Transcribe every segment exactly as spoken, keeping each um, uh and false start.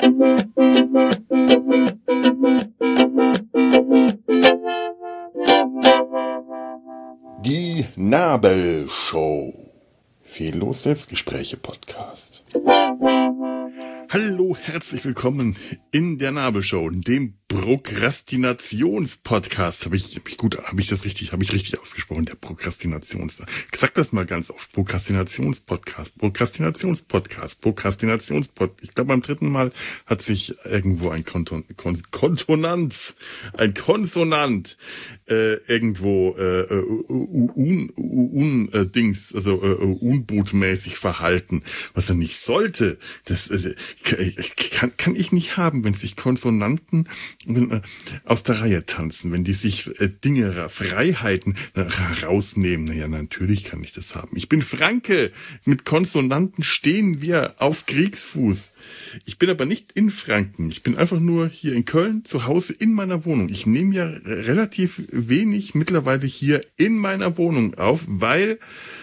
Die Nabelshow. Fehllos Selbstgespräche Podcast. Hallo, herzlich willkommen in der Nabelshow, dem Prokrastinations-Podcast. Habe ich, hab ich gut, habe ich das richtig, habe ich richtig ausgesprochen? Der Prokrastinations. Sag das mal ganz oft. Prokrastinations-Podcast, Prokrastinations-Podcast, Prokrastinations-Podcast. Ich glaube, beim dritten Mal hat sich irgendwo ein Konton, Kon, Kontonanz, ein Konsonant äh, irgendwo äh, un, un, äh, Dings, also äh, unbotmäßig verhalten, was er nicht sollte. Das also, kann, kann ich nicht haben, wenn sich Konsonanten äh, aus der Reihe tanzen, wenn die sich äh, Dinge, Freiheiten äh, rausnehmen. Naja, natürlich kann ich das haben. Ich bin Franke. Mit Konsonanten stehen wir auf Kriegsfuß. Ich bin aber nicht in Franken. Ich bin einfach nur hier in Köln zu Hause in meiner Wohnung. Ich nehme ja relativ wenig mittlerweile hier in meiner Wohnung auf, weil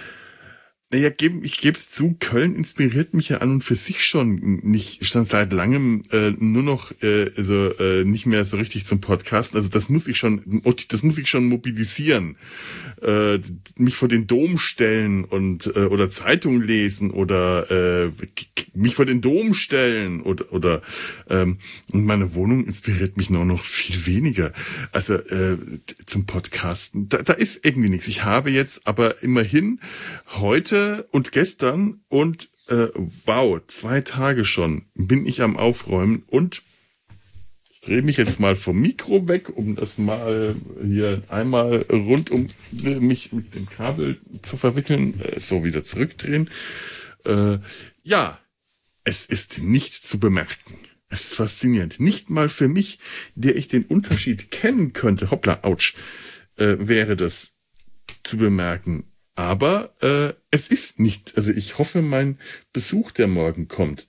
Naja, ich gebe es zu, Köln inspiriert mich ja an und für sich schon nicht, schon seit langem äh, nur noch äh, also äh, nicht mehr so richtig zum Podcasten. Also das muss ich schon, das muss ich schon mobilisieren, äh, mich vor den Dom stellen und äh, oder Zeitung lesen oder äh, mich vor den Dom stellen oder oder ähm, und meine Wohnung inspiriert mich nur noch viel weniger. Also äh, zum Podcasten, da, da ist irgendwie nichts. Ich habe jetzt aber immerhin heute und gestern und äh, wow, zwei Tage schon bin ich am Aufräumen und ich drehe mich jetzt mal vom Mikro weg, um das mal hier einmal rund um mich mit dem Kabel zu verwickeln, äh, so wieder zurückdrehen. Äh, ja, es ist nicht zu bemerken. Es ist faszinierend. Nicht mal für mich, der ich den Unterschied kennen könnte, hoppla, ouch, äh, wäre das zu bemerken. Aber äh, es ist nicht, also ich hoffe, mein Besuch, der morgen kommt.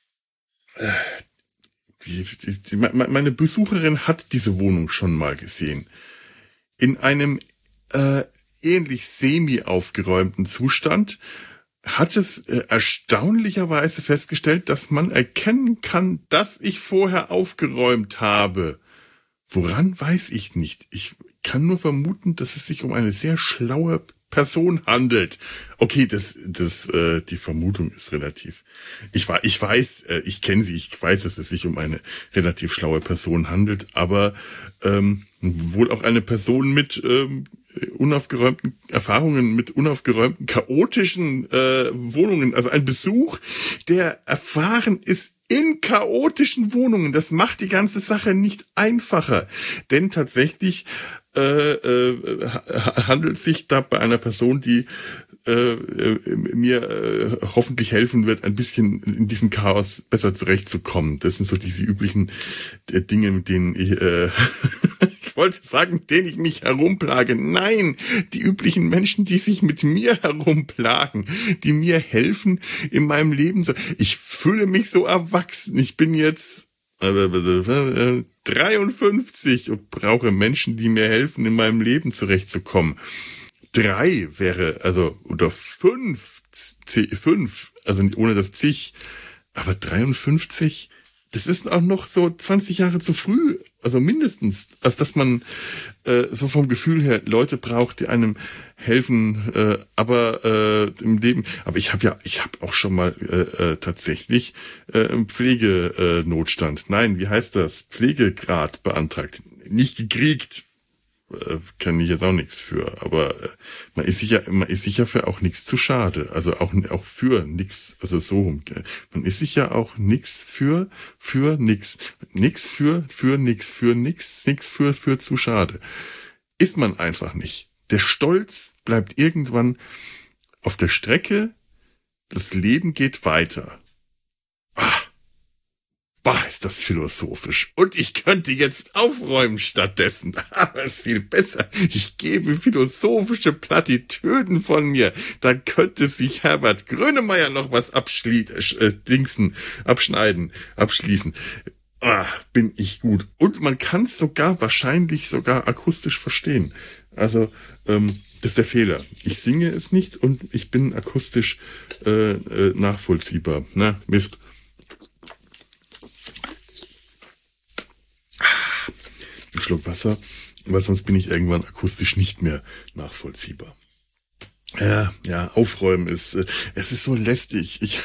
Äh, die, die, die, meine Besucherin hat diese Wohnung schon mal gesehen. In einem äh, ähnlich semi-aufgeräumten Zustand hat es äh, erstaunlicherweise festgestellt, dass man erkennen kann, dass ich vorher aufgeräumt habe. Woran weiß ich nicht. Ich kann nur vermuten, dass es sich um eine sehr schlaue Person handelt. Okay, das, das, äh, die Vermutung ist relativ. Ich war, ich weiß, äh, ich kenne sie, ich weiß, dass es sich um eine relativ schlaue Person handelt, aber ähm, wohl auch eine Person mit ähm, unaufgeräumten Erfahrungen, mit unaufgeräumten, chaotischen äh, Wohnungen. Also ein Besuch, der erfahren ist in chaotischen Wohnungen. Das macht die ganze Sache nicht einfacher, denn tatsächlich Äh, äh, handelt sich da bei einer Person, die äh, äh, mir äh, hoffentlich helfen wird, ein bisschen in diesem Chaos besser zurechtzukommen. Das sind so diese üblichen äh, Dinge, mit denen ich, äh, ich wollte sagen, mit denen ich mich herumplage. Nein, die üblichen Menschen, die sich mit mir herumplagen, die mir helfen in meinem Leben. Ich fühle mich so erwachsen. Ich bin jetzt dreiundfünfzig und brauche Menschen, die mir helfen, in meinem Leben zurechtzukommen. Drei wäre, also, oder fünf, fünf, also ohne das zig, aber dreiundfünfzig, das ist auch noch so zwanzig Jahre zu früh, also mindestens, als dass man äh, so vom Gefühl her Leute braucht, die einem helfen, äh, aber äh, im Leben. Aber ich habe ja, ich habe auch schon mal äh, äh, tatsächlich äh, Pflegenotstand. Äh, Nein, wie heißt das? Pflegegrad beantragt, nicht gekriegt. Äh, kann ich jetzt auch nichts für, aber äh, man ist sicher, man ist sicher für auch nichts zu schade, also auch auch für nichts, also so rum. Man ist sicher auch nichts für für nix, nix für für nix für nix, nix für für zu schade. Ist man einfach nicht. Der Stolz bleibt irgendwann auf der Strecke. Das Leben geht weiter. Ah. Bah, ist das philosophisch. Und ich könnte jetzt aufräumen stattdessen. Aber es ist viel besser. Ich gebe philosophische Plattitüden von mir. Da könnte sich Herbert Grönemeyer noch was abschli- äh, dingsen, abschneiden, abschließen. Ah, bin ich gut. Und man kann es sogar, wahrscheinlich sogar akustisch verstehen. Also, ähm, das ist der Fehler. Ich singe es nicht und ich bin akustisch äh, äh, nachvollziehbar. Na, Mist. Schluck Wasser, weil sonst bin ich irgendwann akustisch nicht mehr nachvollziehbar. Ja, ja, aufräumen ist, äh, es ist so lästig. Ich,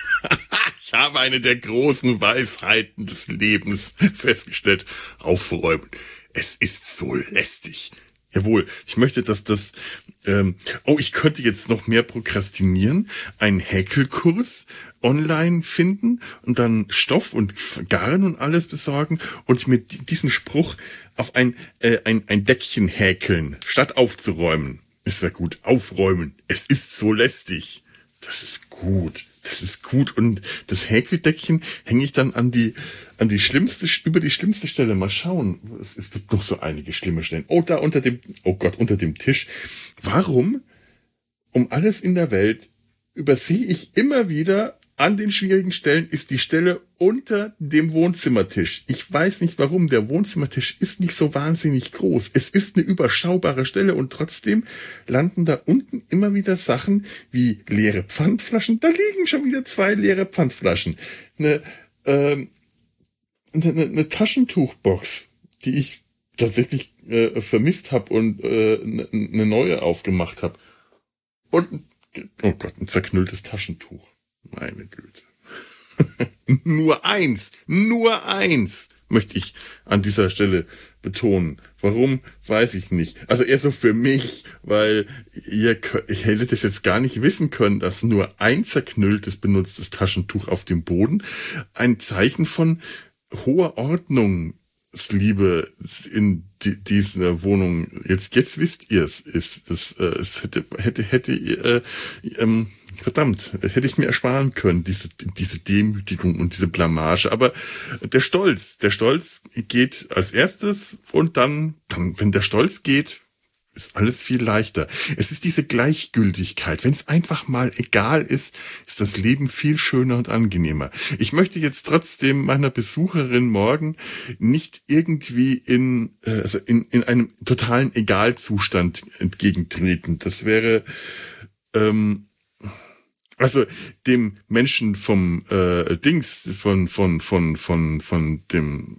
ich habe eine der großen Weisheiten des Lebens festgestellt. Aufräumen. Es ist so lästig. Jawohl, ich möchte, dass das, ähm, oh, ich könnte jetzt noch mehr prokrastinieren, einen Häkelkurs online finden und dann Stoff und Garn und alles besorgen und mit diesem Spruch auf ein, äh, ein, ein Deckchen häkeln, statt aufzuräumen. Es wäre gut. Aufräumen. Es ist so lästig. Das ist gut. Das ist gut. Und das Häkeldeckchen hänge ich dann an die, an die schlimmste, über die schlimmste Stelle. Mal schauen. Es, es gibt noch so einige schlimme Stellen. Oh, da unter dem, oh Gott, unter dem Tisch. Warum, um alles in der Welt, übersehe ich immer wieder, an den schwierigen Stellen ist die Stelle unter dem Wohnzimmertisch. Ich weiß nicht warum. Der Wohnzimmertisch ist nicht so wahnsinnig groß. Es ist eine überschaubare Stelle und trotzdem landen da unten immer wieder Sachen wie leere Pfandflaschen. Da liegen schon wieder zwei leere Pfandflaschen. Eine, ähm, eine, eine Taschentuchbox, die ich tatsächlich äh, vermisst habe und äh, eine, eine neue aufgemacht habe. Und, oh Gott, ein zerknülltes Taschentuch. Meine Güte. Nur eins, nur eins möchte ich an dieser Stelle betonen. Warum, weiß ich nicht. Also eher so für mich, weil ihr, ich hätte das jetzt gar nicht wissen können, dass nur ein zerknülltes, benutztes Taschentuch auf dem Boden ein Zeichen von hoher Ordnungsliebe in die, dieser Wohnung, jetzt, jetzt wisst ihr es, ist, das, äh, es hätte, hätte, hätte, äh, ähm, verdammt, hätte ich mir ersparen können, diese, diese Demütigung und diese Blamage. Aber der Stolz, der Stolz geht als erstes und dann, dann, wenn der Stolz geht, ist alles viel leichter. Es ist diese Gleichgültigkeit. Wenn es einfach mal egal ist, ist das Leben viel schöner und angenehmer. Ich möchte jetzt trotzdem meiner Besucherin morgen nicht irgendwie in, also in, in einem totalen Egalzustand entgegentreten. Das wäre, ähm, also dem Menschen vom äh, Dings, von von von von von dem,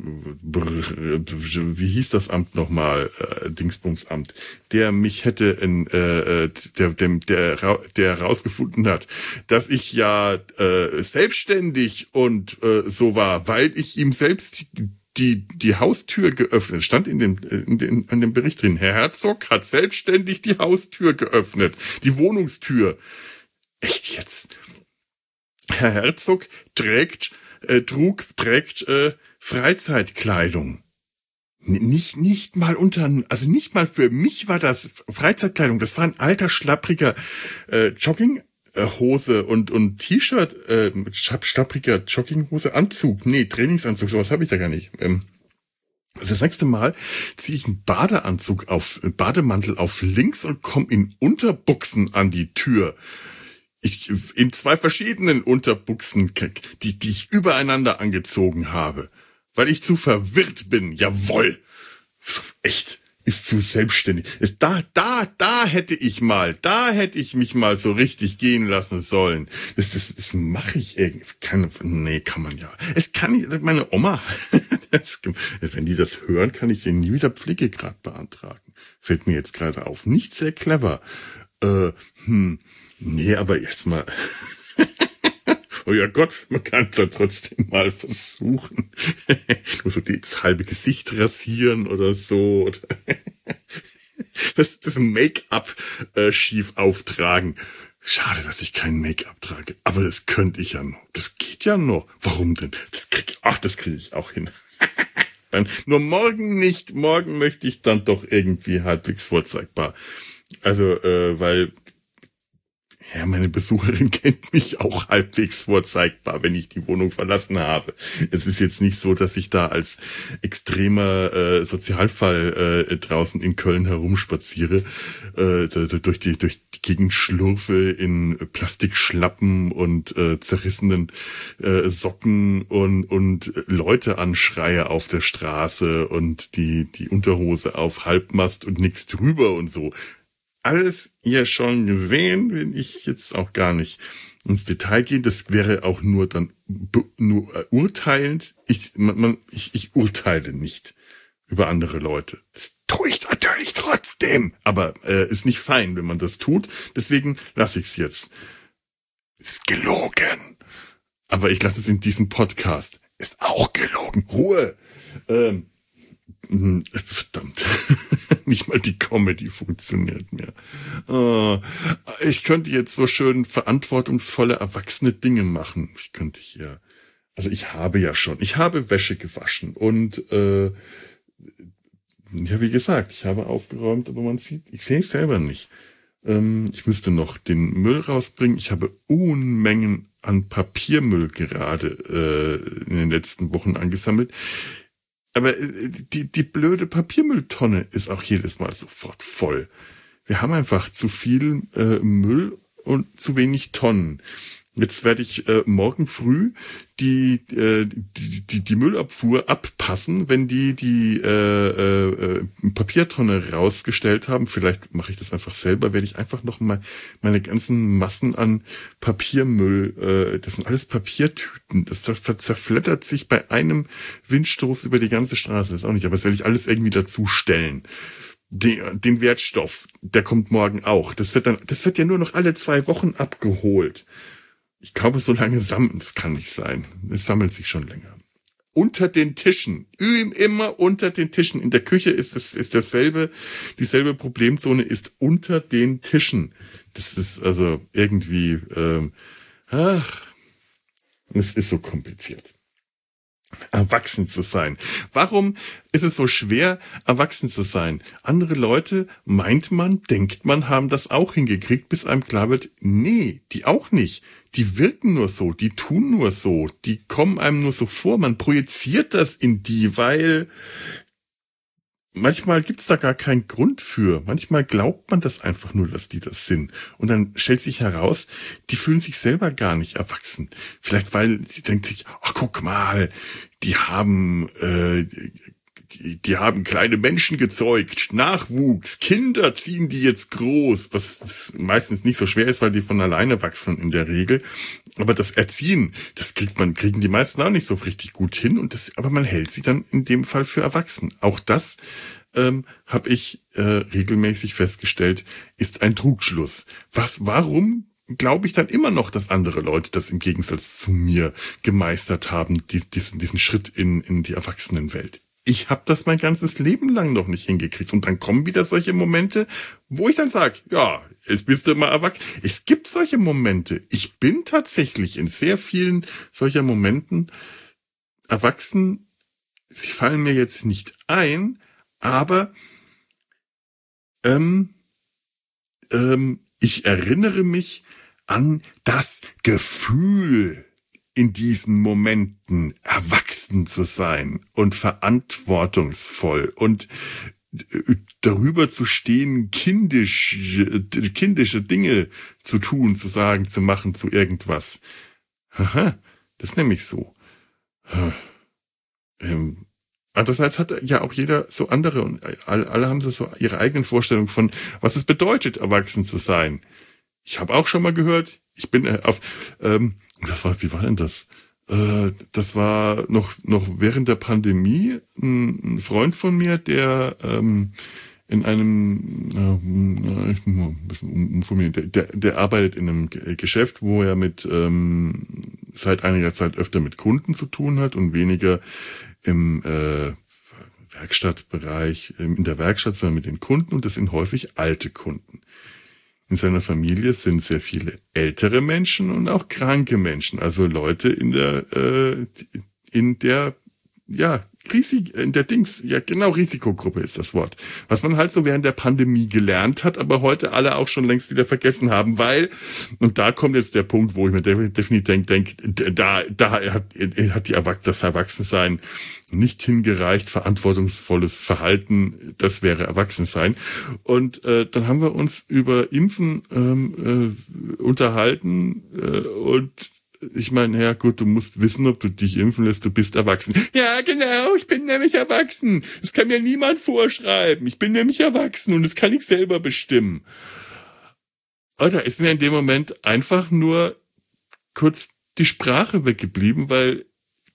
wie hieß das Amt nochmal, äh, Dingsbumsamt, der mich hätte in, äh, der dem der der herausgefunden hat, dass ich ja äh, selbstständig und äh, so war, weil ich ihm selbst die die Haustür geöffnet, stand in dem in dem an dem Bericht drin. Herr Herzog hat selbstständig die Haustür geöffnet, die Wohnungstür. Echt jetzt? Herr Herzog trägt, äh, trug, trägt äh, Freizeitkleidung. N- nicht, nicht mal unter, also nicht mal für mich war das Freizeitkleidung. Das war ein alter, schlappriger äh, Jogginghose und und T-Shirt, äh, schlappriger Jogginghose, Anzug. Nee, Trainingsanzug, sowas habe ich da gar nicht. Ähm, Also das nächste Mal ziehe ich einen Badeanzug auf, Bademantel auf links und komme in Unterbuchsen an die Tür. Ich, in zwei verschiedenen Unterbuchsen, die, die ich übereinander angezogen habe. Weil ich zu verwirrt bin. Jawohl. Echt. Ist zu selbstständig. Ist da, da, da hätte ich mal, da hätte ich mich mal so richtig gehen lassen sollen. Das, das, das mache ich irgendwie. Kann, nee, kann man ja. Es kann nicht, meine Oma, das, wenn die das hören, kann ich denen nie wieder Pflegegrad beantragen. Fällt mir jetzt gerade auf. Nicht sehr clever. Äh, hm. Nee, aber jetzt mal. Oh ja Gott, man kann es ja trotzdem mal versuchen. Nur so das halbe Gesicht rasieren oder so. Das, das Make-up äh, schief auftragen. Schade, dass ich kein Make-up trage. Aber das könnte ich ja noch. Das geht ja noch. Warum denn? Das krieg, ach, das kriege ich auch hin. Dann, nur morgen nicht. Morgen möchte ich dann doch irgendwie halbwegs vorzeigbar. Also, äh, weil... Ja, meine Besucherin kennt mich auch halbwegs vorzeigbar, wenn ich die Wohnung verlassen habe. Es ist jetzt nicht so, dass ich da als extremer äh, Sozialfall äh, draußen in Köln herumspaziere, äh, durch die durch die Gegend schlurfe in Plastikschlappen und äh, zerrissenen äh, Socken und und Leute anschreie auf der Straße und die die Unterhose auf Halbmast und nichts drüber und so. Alles ihr schon gesehen, wenn ich jetzt auch gar nicht ins Detail gehe. Das wäre auch nur dann nur äh, urteilend. Ich, man, man, ich, ich urteile nicht über andere Leute. Das tue ich natürlich trotzdem, aber äh, ist nicht fein, wenn man das tut. Deswegen lasse ich es jetzt. Ist gelogen. Aber ich lasse es in diesem Podcast. Ist auch gelogen. Ruhe. Ähm, verdammt. Nicht mal die Comedy funktioniert mehr. Oh, ich könnte jetzt so schön verantwortungsvolle, erwachsene Dinge machen. Ich könnte hier... Also ich habe ja schon, ich habe Wäsche gewaschen und äh, ja, wie gesagt, ich habe aufgeräumt, aber man sieht, ich sehe es selber nicht. Ähm, ich müsste noch den Müll rausbringen. Ich habe Unmengen an Papiermüll gerade äh, in den letzten Wochen angesammelt. Aber äh, die, die blöde Papiermülltonne ist auch jedes Mal sofort voll. Wir haben einfach zu viel äh, Müll und zu wenig Tonnen. Jetzt werde ich äh, morgen früh die, äh, die die die Müllabfuhr abpassen, wenn die die äh, äh, Papiertonne rausgestellt haben. Vielleicht mache ich das einfach selber. Werde ich einfach noch mal meine ganzen Massen an Papiermüll, äh, das sind alles Papiertüten, das zerfleddert sich bei einem Windstoß über die ganze Straße. Das ist auch nicht, aber das werde ich alles irgendwie dazu stellen. Den, den Wertstoff, der kommt morgen auch. Das wird dann, das wird ja nur noch alle zwei Wochen abgeholt. Ich glaube, so lange sammeln, das kann nicht sein. Es sammelt sich schon länger. Unter den Tischen. Immer unter den Tischen. In der Küche ist es, ist dasselbe, dieselbe Problemzone ist unter den Tischen. Das ist also irgendwie, ähm, ach, es ist so kompliziert. Erwachsen zu sein. Warum ist es so schwer, erwachsen zu sein? Andere Leute, meint man, denkt man, haben das auch hingekriegt, bis einem klar wird, nee, die auch nicht. Die wirken nur so, die tun nur so, die kommen einem nur so vor, man projiziert das in die, weil manchmal gibt's da gar keinen Grund für. Manchmal glaubt man das einfach nur, dass die das sind. Und dann stellt sich heraus, die fühlen sich selber gar nicht erwachsen. Vielleicht, weil die denkt sich, ach guck mal, die haben, äh, die, die haben kleine Menschen gezeugt, Nachwuchs, Kinder ziehen die jetzt groß, was meistens nicht so schwer ist, weil die von alleine wachsen in der Regel. Aber das Erziehen, das kriegt man, kriegen die meisten auch nicht so richtig gut hin. Und das, aber man hält sie dann in dem Fall für erwachsen. Auch das ähm, habe ich äh, regelmäßig festgestellt, ist ein Trugschluss. Was, warum glaube ich dann immer noch, dass andere Leute das im Gegensatz zu mir gemeistert haben, die, diesen, diesen Schritt in, in die Erwachsenenwelt? Ich habe das mein ganzes Leben lang noch nicht hingekriegt. Und dann kommen wieder solche Momente, wo ich dann sage, ja, jetzt bist du mal erwachsen. Es gibt solche Momente. Ich bin tatsächlich in sehr vielen solcher Momenten erwachsen. Sie fallen mir jetzt nicht ein, aber ähm, ähm, ich erinnere mich an das Gefühl, in diesen Momenten erwachsen zu sein und verantwortungsvoll und darüber zu stehen, kindisch, kindische Dinge zu tun, zu sagen, zu machen, zu irgendwas. Aha, das ist nämlich so. Ähm, andererseits hat ja auch jeder so andere und alle, alle haben so ihre eigenen Vorstellungen von, was es bedeutet, erwachsen zu sein. Ich habe auch schon mal gehört, ich bin auf, ähm, das war, wie war denn das? Äh, das war noch noch während der Pandemie. Ein, ein Freund von mir, der ähm, in einem, äh, ich muss ein bisschen umformulieren, der, der, der arbeitet in einem Geschäft, wo er mit ähm, seit einiger Zeit öfter mit Kunden zu tun hat und weniger im äh, Werkstattbereich, in der Werkstatt, sondern mit den Kunden, und das sind häufig alte Kunden. In seiner Familie sind sehr viele ältere Menschen und auch kranke Menschen, also Leute in der äh, in der ja Risik in der Dings ja genau Risikogruppe ist das Wort, was man halt so während der Pandemie gelernt hat, aber heute alle auch schon längst wieder vergessen haben, weil, und da kommt jetzt der Punkt, wo ich mir definitiv denke, denk, da da hat hat die Erwachs das Erwachsensein nicht hingereicht, verantwortungsvolles Verhalten, das wäre Erwachsensein. Und äh, dann haben wir uns über Impfen ähm, äh, unterhalten äh, und ich meine, ja gut, du musst wissen, ob du dich impfen lässt, du bist erwachsen. Ja, genau, ich bin nämlich erwachsen. Das kann mir niemand vorschreiben. Ich bin nämlich erwachsen und das kann ich selber bestimmen. Alter, ist mir in dem Moment einfach nur kurz die Sprache weggeblieben, weil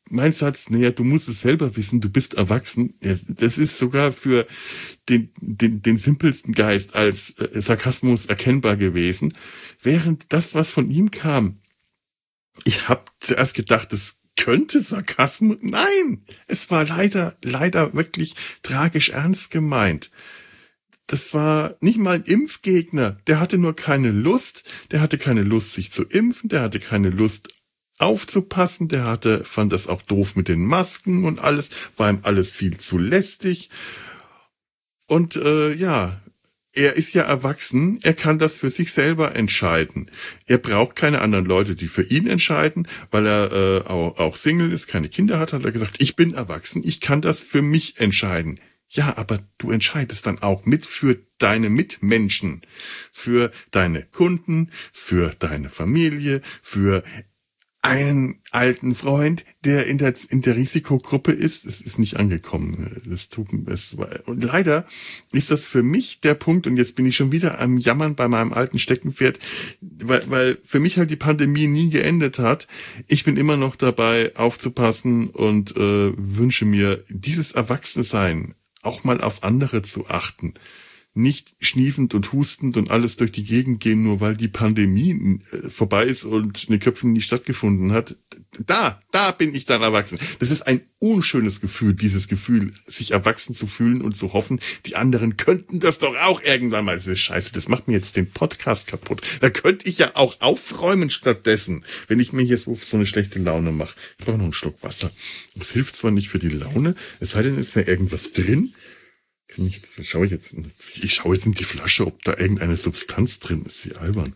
mein Satz, naja, du musst es selber wissen, du bist erwachsen, ja, das ist sogar für den, den, den simpelsten Geist als äh, Sarkasmus erkennbar gewesen. Während das, was von ihm kam, ich habe zuerst gedacht, das könnte Sarkasmus, nein, es war leider, leider wirklich tragisch ernst gemeint. Das war nicht mal ein Impfgegner, der hatte nur keine Lust, der hatte keine Lust, sich zu impfen, der hatte keine Lust, aufzupassen, der hatte, fand das auch doof mit den Masken und alles, war ihm alles viel zu lästig. Und äh, ja, er ist ja erwachsen, er kann das für sich selber entscheiden. Er braucht keine anderen Leute, die für ihn entscheiden, weil er äh, auch, auch Single ist, keine Kinder hat, hat er gesagt, ich bin erwachsen, ich kann das für mich entscheiden. Ja, aber du entscheidest dann auch mit für deine Mitmenschen, für deine Kunden, für deine Familie, für einen alten Freund, der in der in der Risikogruppe ist. Es ist nicht angekommen. Das tut es und leider ist das für mich der Punkt. Und jetzt bin ich schon wieder am Jammern bei meinem alten Steckenpferd, weil, weil für mich halt die Pandemie nie geendet hat. Ich bin immer noch dabei, aufzupassen und äh, wünsche mir dieses Erwachsensein auch mal auf andere zu achten. Nicht schniefend und hustend und alles durch die Gegend gehen, nur weil die Pandemie vorbei ist und eine Köpfung nie stattgefunden hat. Da, da bin ich dann erwachsen. Das ist ein unschönes Gefühl, dieses Gefühl, sich erwachsen zu fühlen und zu hoffen, die anderen könnten das doch auch irgendwann mal. Das ist scheiße, das macht mir jetzt den Podcast kaputt. Da könnte ich ja auch aufräumen stattdessen, wenn ich mir hier so, so eine schlechte Laune mache. Ich brauche noch einen Schluck Wasser. Das hilft zwar nicht für die Laune, es sei denn, es wäre irgendwas drin. Ich schaue jetzt, ich schaue jetzt in die Flasche, ob da irgendeine Substanz drin ist, wie albern.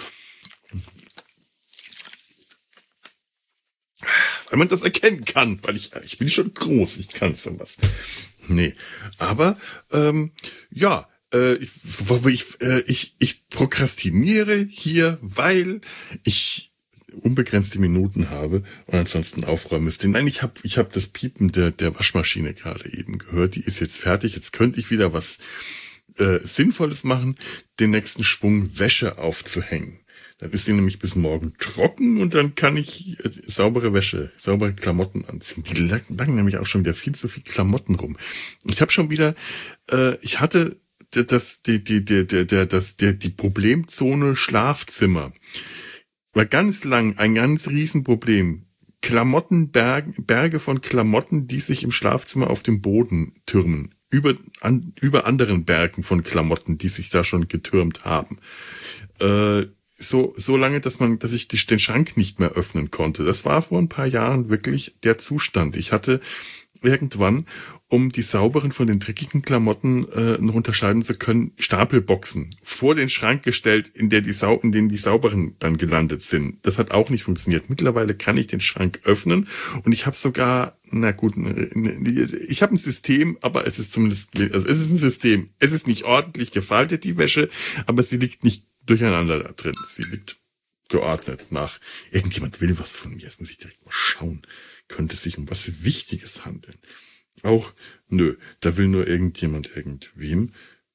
Weil man das erkennen kann, weil ich, ich bin schon groß, ich kann sowas. Nee, aber, ähm, ja, äh, ich, ich, äh, ich, ich prokrastiniere hier, weil ich unbegrenzte Minuten habe und ansonsten aufräumen müsste. Nein, ich habe ich hab das Piepen der der Waschmaschine gerade eben gehört. Die ist jetzt fertig. Jetzt könnte ich wieder was äh, Sinnvolles machen, den nächsten Schwung Wäsche aufzuhängen. Dann ist die nämlich bis morgen trocken und dann kann ich äh, saubere Wäsche, saubere Klamotten anziehen. Die lagen nämlich auch schon wieder viel zu viel Klamotten rum. Ich habe schon wieder, äh, ich hatte das die die die der der das der die Problemzone Schlafzimmer. War ganz lang ein ganz Riesenproblem. Klamottenberge, Berge von Klamotten, die sich im Schlafzimmer auf dem Boden türmen. Über, an, über anderen Bergen von Klamotten, die sich da schon getürmt haben. Äh, so, so lange, dass man, dass ich den Schrank nicht mehr öffnen konnte. Das war vor ein paar Jahren wirklich der Zustand. Ich hatte irgendwann, um die sauberen von den dreckigen Klamotten äh, noch unterscheiden zu können, Stapelboxen vor den Schrank gestellt, in der die Sau in denen die sauberen dann gelandet sind. Das hat auch nicht funktioniert. Mittlerweile kann ich den Schrank öffnen und ich habe sogar, na gut, ich habe ein System, aber es ist zumindest, also es ist ein System. Es ist nicht ordentlich gefaltet, die Wäsche, aber sie liegt nicht durcheinander da drin. Sie liegt geordnet nach. Irgendjemand will was von mir. Jetzt muss ich direkt mal schauen. Könnte es sich um was Wichtiges handeln. Auch, nö, da will nur irgendjemand irgendwem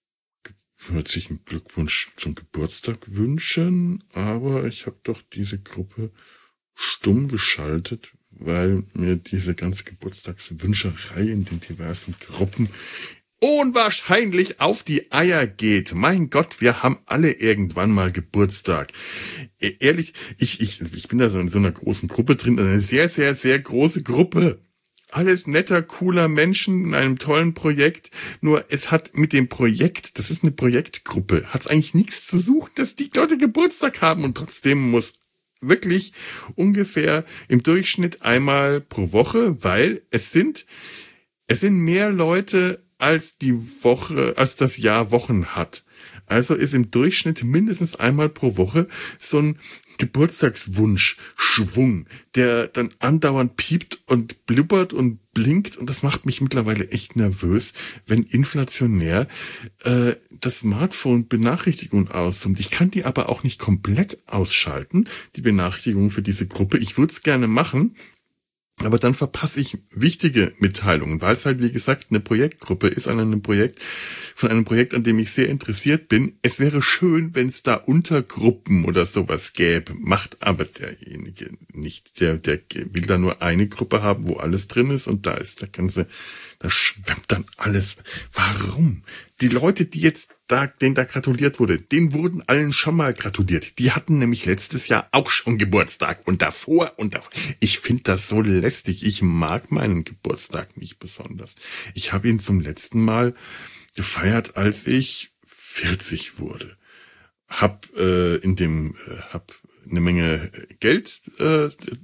herzlichen Glückwunsch zum Geburtstag wünschen, aber ich habe doch diese Gruppe stumm geschaltet, weil mir diese ganze Geburtstagswünscherei in den diversen Gruppen unwahrscheinlich auf die Eier geht. Mein Gott, wir haben alle irgendwann mal Geburtstag. E- ehrlich, ich, ich, ich bin da so in so einer großen Gruppe drin, eine sehr, sehr, sehr große Gruppe. Alles netter, cooler Menschen in einem tollen Projekt. Nur es hat mit dem Projekt, das ist eine Projektgruppe, hat es eigentlich nichts zu suchen, dass die Leute Geburtstag haben. Und trotzdem muss wirklich ungefähr im Durchschnitt einmal pro Woche, weil es sind, es sind mehr Leute als die Woche, als das Jahr Wochen hat. Also ist im Durchschnitt mindestens einmal pro Woche so ein Geburtstagswunsch, Schwung, der dann andauernd piept und blubbert und blinkt und das macht mich mittlerweile echt nervös, wenn inflationär äh, das Smartphone Benachrichtigungen aussummt. Ich kann die aber auch nicht komplett ausschalten, die Benachrichtigungen für diese Gruppe. Ich würde es gerne machen, Aber dann verpasse ich wichtige Mitteilungen, weil es halt, wie gesagt, eine Projektgruppe ist an einem Projekt, von einem Projekt, an dem ich sehr interessiert bin. Es wäre schön, wenn es da Untergruppen oder sowas gäbe, macht aber derjenige nicht. Der, der will da nur eine Gruppe haben, wo alles drin ist und da ist der ganze, da schwemmt dann alles. Warum? Die Leute, die jetzt da, denen da gratuliert wurde, denen wurden allen schon mal gratuliert. Die hatten nämlich letztes Jahr auch schon Geburtstag und davor und davor. Ich finde das so lästig. Ich mag meinen Geburtstag nicht besonders. Ich habe ihn zum letzten Mal gefeiert, als ich vierzig wurde. Hab äh, in dem äh, hab eine Menge Geld äh,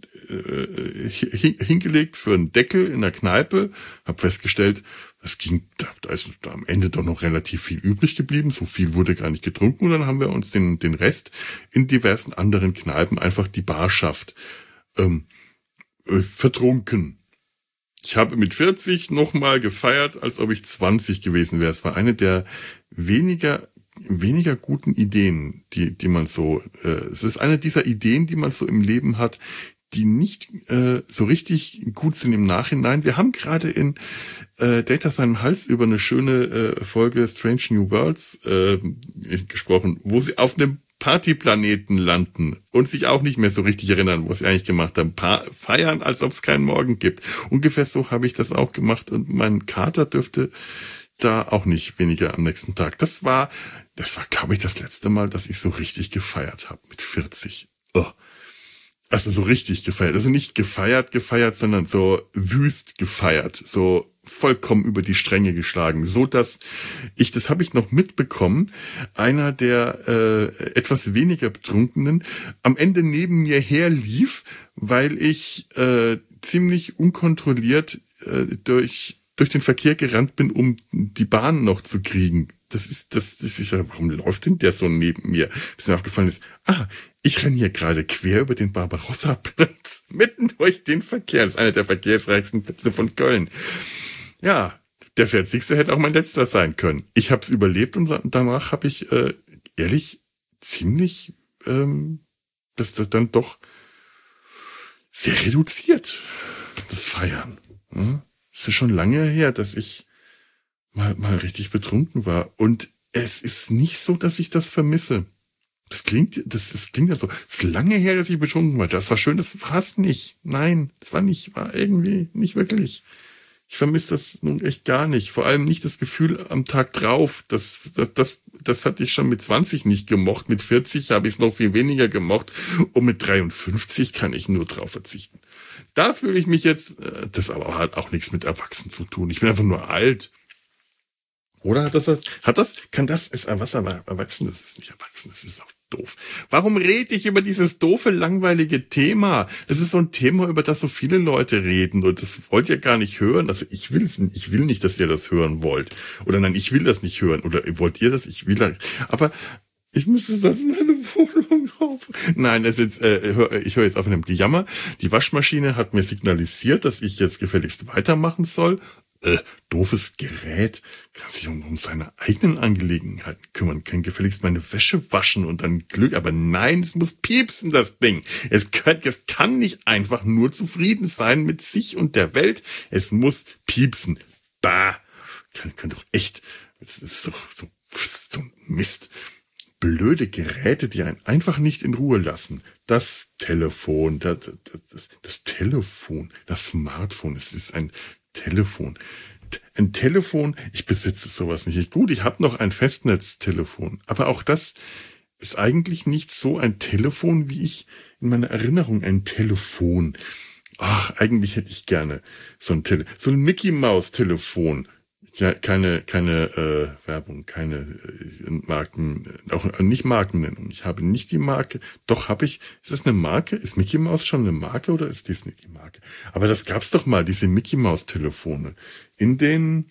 äh, hingelegt für einen Deckel in der Kneipe. Hab festgestellt, es ging, da, da ist da am Ende doch noch relativ viel übrig geblieben. So viel wurde gar nicht getrunken und dann haben wir uns den den Rest in diversen anderen Kneipen einfach die Barschaft ähm, äh, vertrunken. Ich habe mit vierzig nochmal gefeiert, als ob ich zwanzig gewesen wäre. Es war eine der weniger weniger guten Ideen, die die man so, äh, es ist eine dieser Ideen, die man so im Leben hat, die nicht äh, so richtig gut sind im Nachhinein. Wir haben gerade in äh, Data seinem Hals über eine schöne äh, Folge Strange New Worlds äh, gesprochen, wo sie auf einem Partyplaneten landen und sich auch nicht mehr so richtig erinnern, was sie eigentlich gemacht haben. Pa- feiern, als ob es keinen Morgen gibt. Ungefähr so habe ich das auch gemacht und mein Kater dürfte da auch nicht weniger am nächsten Tag. Das war, das war, glaube ich, das letzte Mal, dass ich so richtig gefeiert habe mit vierzig. Oh. Also so richtig gefeiert. Also nicht gefeiert, gefeiert, sondern so wüst gefeiert. So vollkommen über die Stränge geschlagen. So dass ich, das habe ich noch mitbekommen, einer der äh, etwas weniger Betrunkenen am Ende neben mir herlief, weil ich äh, ziemlich unkontrolliert äh, durch durch den Verkehr gerannt bin, um die Bahn noch zu kriegen. Das ist, das, ich, warum läuft denn der so neben mir? Bis mir aufgefallen ist, ah, ich renne hier gerade quer über den Barbarossa-Platz, mitten durch den Verkehr. Das ist einer der verkehrsreichsten Plätze von Köln. Ja, der vierzigste hätte auch mein letzter sein können. Ich habe es überlebt und danach habe ich, äh, ehrlich, ziemlich, ähm, das dann doch sehr reduziert, das Feiern. Hm? Es ist schon lange her, dass ich mal, mal richtig betrunken war. Und es ist nicht so, dass ich das vermisse. Das klingt, das, das klingt ja so. Es ist lange her, dass ich betrunken war. Das war schön, das war es nicht. Nein, das war nicht, war irgendwie nicht wirklich. Ich vermisse das nun echt gar nicht. Vor allem nicht das Gefühl am Tag drauf. Das, das, das, das hatte ich schon mit zwanzig nicht gemocht. Mit vierzig habe ich es noch viel weniger gemocht. Und mit dreiundfünfzig kann ich nur drauf verzichten. Da fühle ich mich jetzt, das aber hat auch nichts mit Erwachsenen zu tun. Ich bin einfach nur alt. Oder hat das das, hat das, kann das, ist was aber erwachsen, das ist nicht erwachsen, das ist auch doof. Warum rede ich über dieses doofe, langweilige Thema? Das ist so ein Thema, über das so viele Leute reden und das wollt ihr gar nicht hören. Also ich will es, ich will nicht, dass ihr das hören wollt. Oder nein, ich will das nicht hören. Oder wollt ihr das? Ich will das. Aber ich müsste es als meine Wohnung rauf. Nein, es ist, äh, hör, ich höre jetzt auf mit dem Gejammer. Die Waschmaschine hat mir signalisiert, dass ich jetzt gefälligst weitermachen soll. Äh, doofes Gerät kann sich um, um seine eigenen Angelegenheiten kümmern, kann gefälligst meine Wäsche waschen und dann Glück. Aber nein, es muss piepsen, das Ding. Es kann, es kann nicht einfach nur zufrieden sein mit sich und der Welt. Es muss piepsen. Bah. Kann, kann doch echt. Das ist doch so, so Mist. Blöde Geräte, die einen einfach nicht in Ruhe lassen. Das Telefon, das, das, das Telefon, das Smartphone, es ist ein Telefon. Ein Telefon, ich besitze sowas nicht. Gut, ich habe noch ein Festnetztelefon, aber auch das ist eigentlich nicht so ein Telefon, wie ich in meiner Erinnerung ein Telefon. Ach, eigentlich hätte ich gerne so ein Tele, so ein Mickey Maus Telefon. Ja, keine, keine äh, Werbung, keine äh, Marken, auch äh, nicht Markennennung. Ich habe nicht die Marke. Doch habe ich. Ist das eine Marke? Ist Mickey Mouse schon eine Marke oder ist Disney die Marke? Aber das gab's doch mal, diese Mickey Mouse Telefone in den.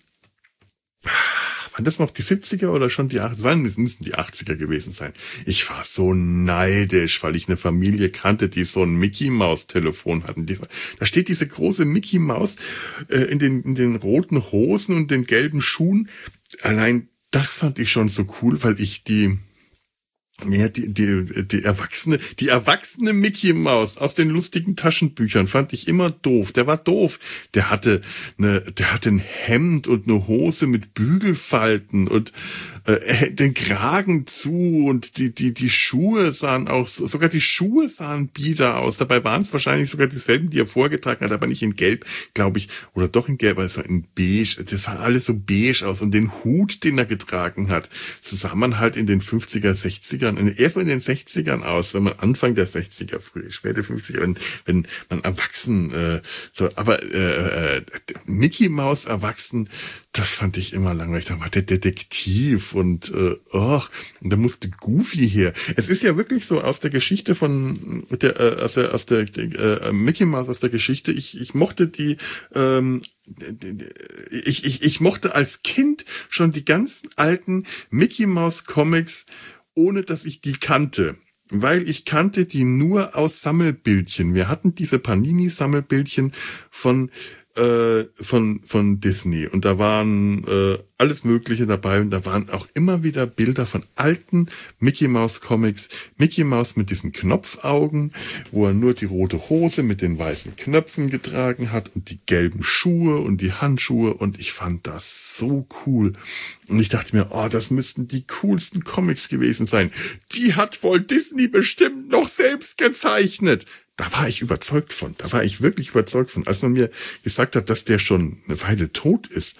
Waren das noch die siebziger oder schon die achtziger? Es müssen die achtziger gewesen sein. Ich war so neidisch, weil ich eine Familie kannte, die so ein Mickey Maus Telefon hatten. Da steht diese große Mickey Maus äh, in den in den roten Hosen und den gelben Schuhen. Allein das fand ich schon so cool, weil ich die Ja, die, die, die erwachsene, die erwachsene Mickey Maus aus den lustigen Taschenbüchern fand ich immer doof. Der war doof. Der hatte eine, der hatte ein Hemd und eine Hose mit Bügelfalten und äh, den Kragen zu und die, die, die Schuhe sahen auch, sogar die Schuhe sahen bieder aus. Dabei waren es wahrscheinlich sogar dieselben, die er vorgetragen hat, aber nicht in Gelb, glaube ich, oder doch in Gelb, also in Beige. Das sah alles so beige aus und den Hut, den er getragen hat, so sah man halt in den fünfziger, sechziger erst mal in den sechzigern aus, wenn man Anfang der sechziger, früh, späte fünfziger, wenn, wenn man erwachsen, äh, so, aber äh, äh, Mickey Maus erwachsen, das fand ich immer langweilig. Da war der Detektiv und äh, oh, und da musste Goofy her. Es ist ja wirklich so aus der Geschichte von der äh, aus der aus der äh, Mickey Maus aus der Geschichte. Ich ich mochte die ähm, ich ich ich mochte als Kind schon die ganzen alten Mickey Maus Comics, ohne dass ich die kannte. Weil ich kannte die nur aus Sammelbildchen. Wir hatten diese Panini-Sammelbildchen von äh, von von Disney und da waren äh, alles Mögliche dabei und da waren auch immer wieder Bilder von alten Mickey Mouse Comics. Mickey Mouse mit diesen Knopfaugen, wo er nur die rote Hose mit den weißen Knöpfen getragen hat und die gelben Schuhe und die Handschuhe und ich fand das so cool. Und ich dachte mir, oh, das müssten die coolsten Comics gewesen sein. Die hat wohl Disney bestimmt noch selbst gezeichnet. Da war ich überzeugt von. Da war ich wirklich überzeugt von. Als man mir gesagt hat, dass der schon eine Weile tot ist,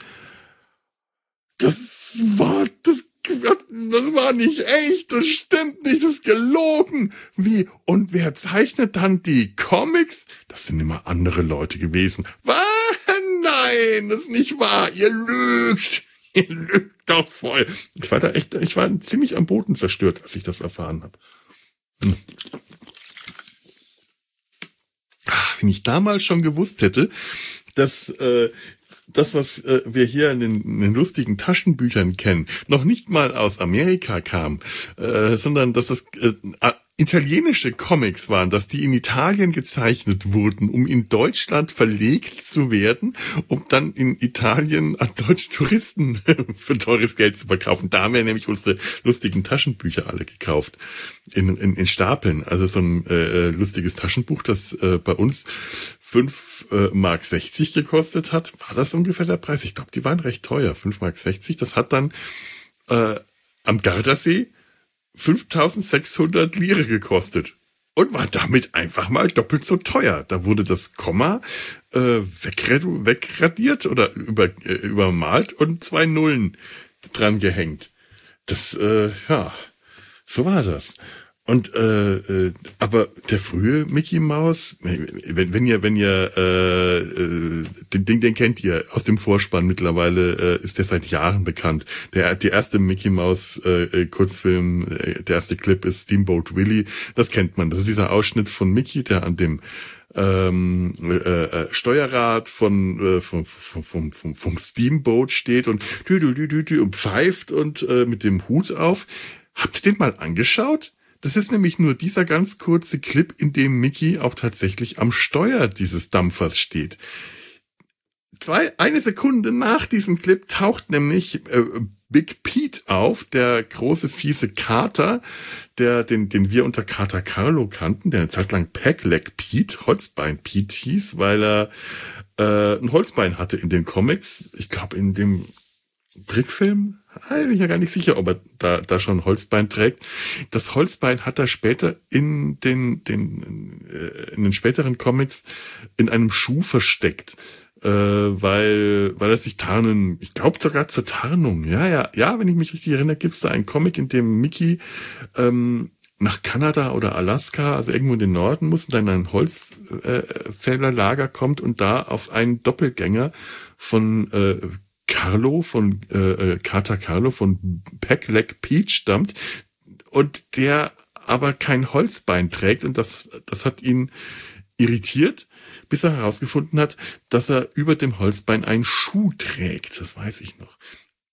das war, das, das war nicht echt, das stimmt nicht, das ist gelogen. Wie? Und wer zeichnet dann die Comics? Das sind immer andere Leute gewesen. Was? Nein, das ist nicht wahr. Ihr lügt. Ihr lügt doch voll. Ich war da echt, ich war ziemlich am Boden zerstört, als ich das erfahren habe. Hm. Wenn ich damals schon gewusst hätte, dass äh, das, was äh, wir hier in den, in den lustigen Taschenbüchern kennen, noch nicht mal aus Amerika kam, äh, sondern dass das äh, italienische Comics waren, dass die in Italien gezeichnet wurden, um in Deutschland verlegt zu werden, um dann in Italien an deutsche Touristen für teures Geld zu verkaufen. Da haben wir nämlich unsere lustigen Taschenbücher alle gekauft. In, in, in Stapeln. Also so ein äh, lustiges Taschenbuch, das äh, bei uns fünf Mark sechzig gekostet hat. War das ungefähr der Preis? Ich glaube, die waren recht teuer. fünf Mark sechzig. Das hat dann äh, am Gardasee fünftausendsechshundert Lire gekostet und war damit einfach mal doppelt so teuer. Da wurde das Komma äh, wegrad- wegradiert oder über, äh, übermalt und zwei Nullen dran gehängt. Das, äh, ja, so war das. Und äh, äh, aber der frühe Mickey Mouse, wenn, wenn ihr, wenn ihr äh, äh, den Ding, den kennt ihr aus dem Vorspann mittlerweile, äh, ist der seit Jahren bekannt. Der die erste Mickey Mouse äh, Kurzfilm, äh, der erste Clip ist Steamboat Willie. Das kennt man. Das ist dieser Ausschnitt von Mickey, der an dem ähm, äh, Steuerrad von äh, vom, vom, vom, vom, vom Steamboat steht und düdü, düdü, düdü, und pfeift und äh, mit dem Hut auf. Habt ihr den mal angeschaut? Das ist nämlich nur dieser ganz kurze Clip, in dem Mickey auch tatsächlich am Steuer dieses Dampfers steht. Zwei, eine Sekunde nach diesem Clip taucht nämlich äh, Big Pete auf, der große fiese Kater, der den den wir unter Kater Carlo kannten, der eine Zeit lang Pegleg Pete, Holzbein Pete hieß, weil er äh, ein Holzbein hatte in den Comics. Ich glaube in dem Brickfilm. Ich bin ja gar nicht sicher, ob er da, da schon Holzbein trägt. Das Holzbein hat er später in den, den, in den späteren Comics in einem Schuh versteckt, äh, weil, weil er sich tarnen, ich glaube sogar zur Tarnung. Ja, ja, ja, wenn ich mich richtig erinnere, gibt's da einen Comic, in dem Mickey, ähm, nach Kanada oder Alaska, also irgendwo in den Norden muss und dann in ein Holzfällerlager kommt und da auf einen Doppelgänger von, äh, Carlo von äh, Kater Carlo von Pegleg Pete stammt und der aber kein Holzbein trägt und das das hat ihn irritiert, bis er herausgefunden hat, dass er über dem Holzbein einen Schuh trägt. Das weiß ich noch.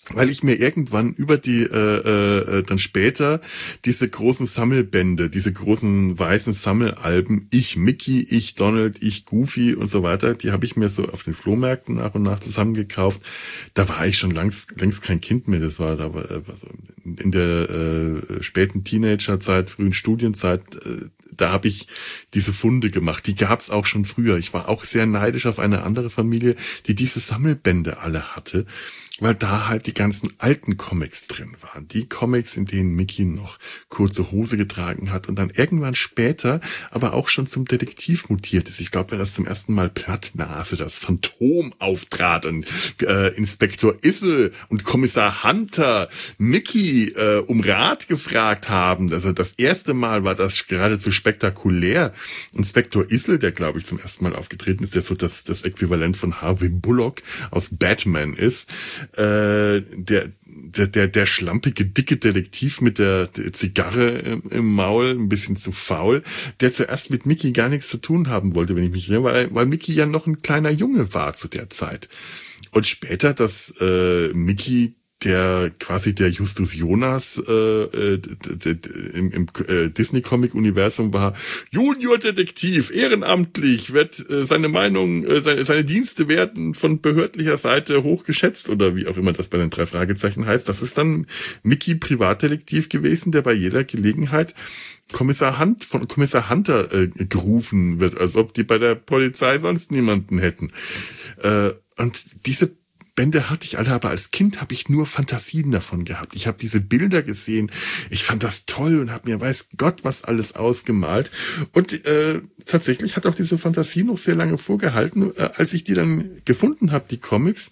weil ich mir irgendwann über die, äh, äh, dann später diese großen Sammelbände, diese großen weißen Sammelalben, ich Mickey, ich Donald, ich Goofy und so weiter, die habe ich mir so auf den Flohmärkten nach und nach zusammengekauft. Da war ich schon längst, längst kein Kind mehr, das war da war, war so in der äh, späten Teenagerzeit, frühen Studienzeit, äh, da habe ich diese Funde gemacht. Die gab's auch schon früher. Ich war auch sehr neidisch auf eine andere Familie, die diese Sammelbände alle hatte, weil da halt die ganzen alten Comics drin waren. Die Comics, in denen Mickey noch kurze Hose getragen hat und dann irgendwann später aber auch schon zum Detektiv mutiert ist. Ich glaube, wenn das zum ersten Mal Plattnase, das Phantom auftrat und äh, Inspektor Issel und Kommissar Hunter Mickey äh, um Rat gefragt haben. Also das erste Mal war das geradezu spektakulär. Inspektor Issel, der glaube ich zum ersten Mal aufgetreten ist, der so das, das Äquivalent von Harvey Bullock aus Batman ist, Äh, der, der, der, der schlampige, dicke Detektiv mit der, der Zigarre im, im Maul, ein bisschen zu faul, der zuerst mit Mickey gar nichts zu tun haben wollte, wenn ich mich erinnere, weil, weil Mickey ja noch ein kleiner Junge war zu der Zeit. Und später, dass äh, Mickey der quasi der Justus Jonas äh, äh, im, im äh, Disney-Comic-Universum war, Junior-Detektiv, ehrenamtlich, wird äh, seine Meinung, äh, seine, seine Dienste werden von behördlicher Seite hochgeschätzt oder wie auch immer das bei den drei Fragezeichen heißt. Das ist dann Mickey Privatdetektiv gewesen, der bei jeder Gelegenheit Kommissar Hunt von Kommissar Hunter äh, gerufen wird, als ob die bei der Polizei sonst niemanden hätten. Äh, und diese Bände hatte ich alle, aber als Kind habe ich nur Fantasien davon gehabt. Ich habe diese Bilder gesehen, ich fand das toll und habe mir weiß Gott was alles ausgemalt. Und äh, tatsächlich hat auch diese Fantasie noch sehr lange vorgehalten. Äh, als ich die dann gefunden habe, die Comics,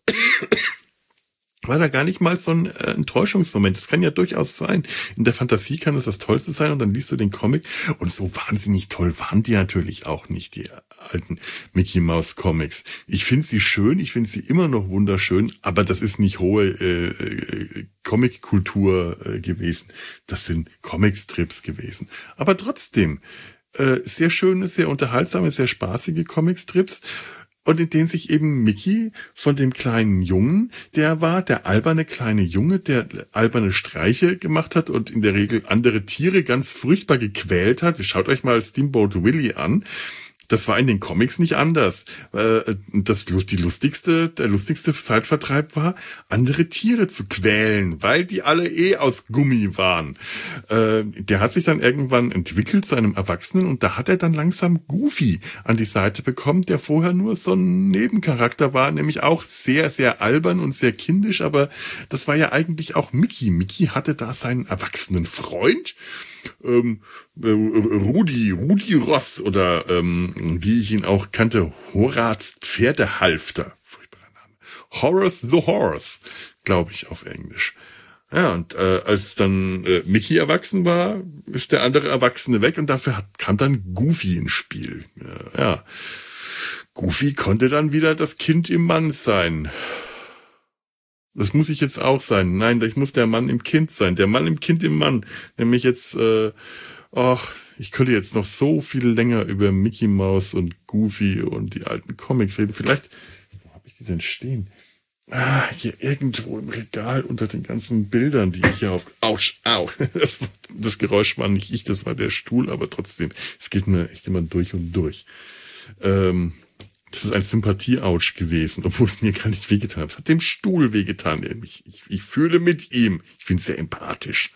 war da gar nicht mal so ein äh, Enttäuschungsmoment. Das kann ja durchaus sein. In der Fantasie kann es das Tollste sein und dann liest du den Comic und so wahnsinnig toll waren die natürlich auch nicht, die alten Mickey Mouse Comics. Ich finde sie schön, ich finde sie immer noch wunderschön, aber das ist nicht hohe äh, äh, Comic-Kultur äh, gewesen. Das sind Comicstrips gewesen. Aber trotzdem, äh, sehr schöne, sehr unterhaltsame, sehr spaßige Comicstrips. Und in denen sich eben Mickey von dem kleinen Jungen, der war, der alberne kleine Junge, der alberne Streiche gemacht hat und in der Regel andere Tiere ganz furchtbar gequält hat. Schaut euch mal Steamboat Willie an. Das war in den Comics nicht anders. Das, die lustigste, der lustigste Zeitvertreib war, andere Tiere zu quälen, weil die alle eh aus Gummi waren. Der hat sich dann irgendwann entwickelt zu einem Erwachsenen und da hat er dann langsam Goofy an die Seite bekommen, der vorher nur so ein Nebencharakter war, nämlich auch sehr, sehr albern und sehr kindisch, aber das war ja eigentlich auch Mickey. Mickey hatte da seinen erwachsenen Freund, ähm, Rudi, Rudi Ross oder ähm, wie ich ihn auch kannte, Horaz Pferdehalfter. Furchtbarer Name. Horace the Horse, glaube ich auf Englisch. Ja, und äh, als dann äh, Mickey erwachsen war, ist der andere Erwachsene weg und dafür hat, kam dann Goofy ins Spiel. Ja, ja. Goofy konnte dann wieder das Kind im Mann sein. Das muss ich jetzt auch sein. Nein, ich muss der Mann im Kind sein. Der Mann im Kind im Mann. Nämlich jetzt, äh, ach, ich könnte jetzt noch so viel länger über Mickey Mouse und Goofy und die alten Comics reden. Vielleicht, wo habe ich die denn stehen? Ah, hier irgendwo im Regal unter den ganzen Bildern, die ich hier auf... Autsch, au. Das, das Geräusch war nicht ich, das war der Stuhl, aber trotzdem, es geht mir echt immer durch und durch. Ähm... Das ist ein Sympathie-Ouch gewesen, obwohl es mir gar nicht wehgetan hat. Es hat dem Stuhl wehgetan. Ich, ich, ich fühle mit ihm. Ich bin sehr empathisch.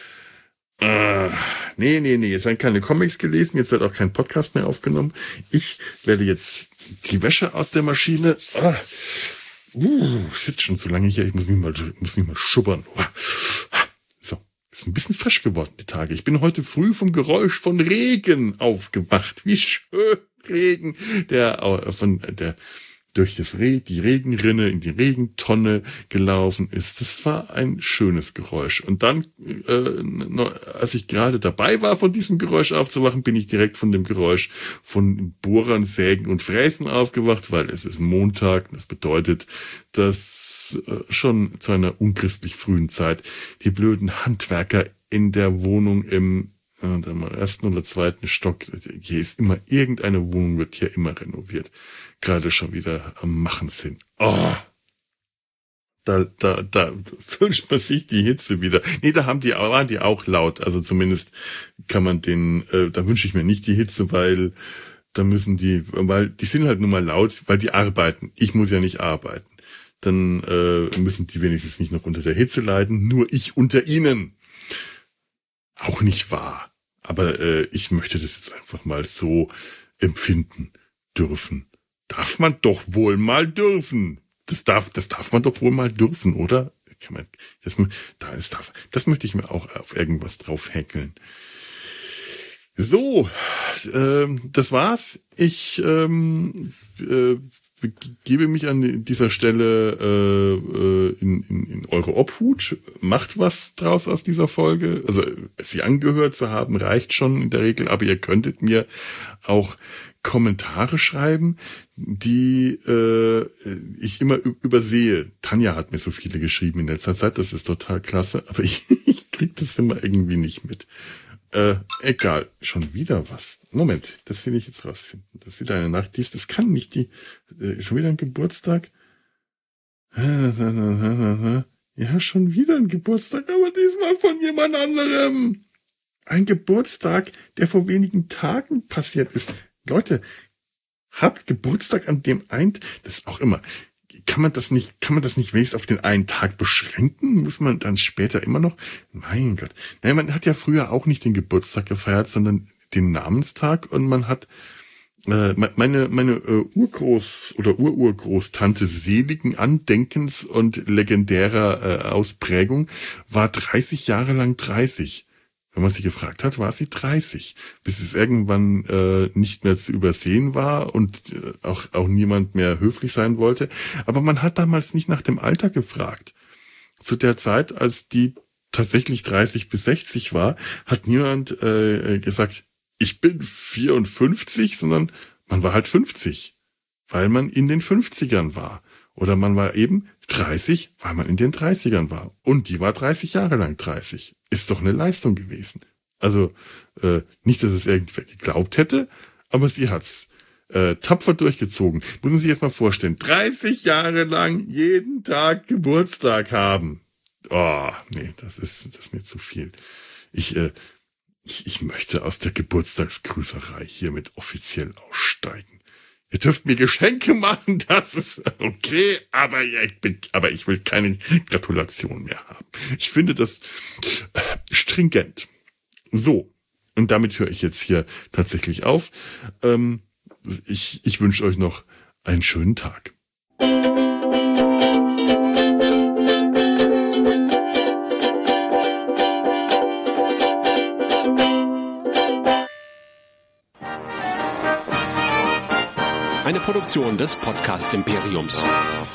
Äh, nee, nee, nee. Jetzt werden keine Comics gelesen. Jetzt wird auch kein Podcast mehr aufgenommen. Ich werde jetzt die Wäsche aus der Maschine... Ah, uh, sitzt schon so lange hier. Ich muss mich mal, muss mich mal schubbern. So, ist ein bisschen frisch geworden, die Tage. Ich bin heute früh vom Geräusch von Regen aufgewacht. Wie schön. Regen, der von der durch das Re die Regenrinne in die Regentonne gelaufen ist. Das war ein schönes Geräusch. Und dann, äh, als ich gerade dabei war, von diesem Geräusch aufzuwachen, bin ich direkt von dem Geräusch von Bohrern, Sägen und Fräsen aufgewacht, weil es ist Montag. Das bedeutet, dass äh, schon zu einer unchristlich frühen Zeit die blöden Handwerker in der Wohnung im Und am ersten oder zweiten Stock, hier ist immer irgendeine Wohnung, wird hier immer renoviert. Gerade schon wieder am Machen sind. Oh, Da, da, da wünscht man sich die Hitze wieder. Nee, da haben die, waren die auch laut. Also zumindest kann man den, äh, da wünsche ich mir nicht die Hitze, weil da müssen die, weil die sind halt nun mal laut, weil die arbeiten. Ich muss ja nicht arbeiten. Dann äh, müssen die wenigstens nicht noch unter der Hitze leiden, nur ich unter ihnen. Auch nicht wahr. Aber äh, ich möchte das jetzt einfach mal so empfinden dürfen. Darf man doch wohl mal dürfen. Das darf, das darf man doch wohl mal dürfen, oder? Kann man, das, da ist, darf, das möchte ich mir auch auf irgendwas drauf häkeln. So, ähm, das war's. Ich ähm, äh, gebe mich an dieser Stelle äh, in, in, in eure Obhut. Macht was draus aus dieser Folge. Also sie angehört zu haben, reicht schon in der Regel, aber ihr könntet mir auch Kommentare schreiben, die äh, ich immer übersehe. Tanja hat mir so viele geschrieben in letzter Zeit, das ist total klasse, aber ich, ich krieg das immer irgendwie nicht mit. Äh, egal, schon wieder was. Moment, das will ich jetzt rausfinden. Das ist wieder eine Nacht, dies, das kann nicht die, äh, schon wieder ein Geburtstag. Ja, schon wieder ein Geburtstag, aber diesmal von jemand anderem. Ein Geburtstag, der vor wenigen Tagen passiert ist. Leute, habt Geburtstag an dem einen, das ist auch immer, kann man das nicht, kann man das nicht wenigstens auf den einen Tag beschränken? Muss man dann später immer noch? Mein Gott. Naja, man hat ja früher auch nicht den Geburtstag gefeiert, sondern den Namenstag, und man hat, äh, meine, meine äh, Urgroß- oder Ururgroßtante seligen Andenkens und legendärer äh, Ausprägung war dreißig Jahre lang dreißig. Wenn man sie gefragt hat, war sie dreißig, bis es irgendwann äh, nicht mehr zu übersehen war und äh, auch auch niemand mehr höflich sein wollte. Aber man hat damals nicht nach dem Alter gefragt. Zu der Zeit, als die tatsächlich dreißig bis sechzig war, hat niemand äh, gesagt, ich bin vierundfünfzig, sondern man war halt fünfzig, weil man in den fünfzigern war. Oder man war eben dreißig, weil man in den dreißigern war. Und die war dreißig Jahre lang dreißig. Ist doch eine Leistung gewesen. Also äh, nicht, dass es irgendwer geglaubt hätte, aber sie hat's äh, tapfer durchgezogen. Muss man sich jetzt mal vorstellen. dreißig Jahre lang jeden Tag Geburtstag haben. Oh, nee, das ist, das ist mir zu viel. Ich, äh, ich, ich möchte aus der Geburtstagsgrüßerei hiermit offiziell aussteigen. Ihr dürft mir Geschenke machen, das ist okay, aber, ja, ich, bin, aber ich will keine Gratulation mehr haben. Ich finde das stringent. So, und damit höre ich jetzt hier tatsächlich auf. Ähm, ich, ich wünsche euch noch einen schönen Tag. Eine Produktion des Podcast Imperiums.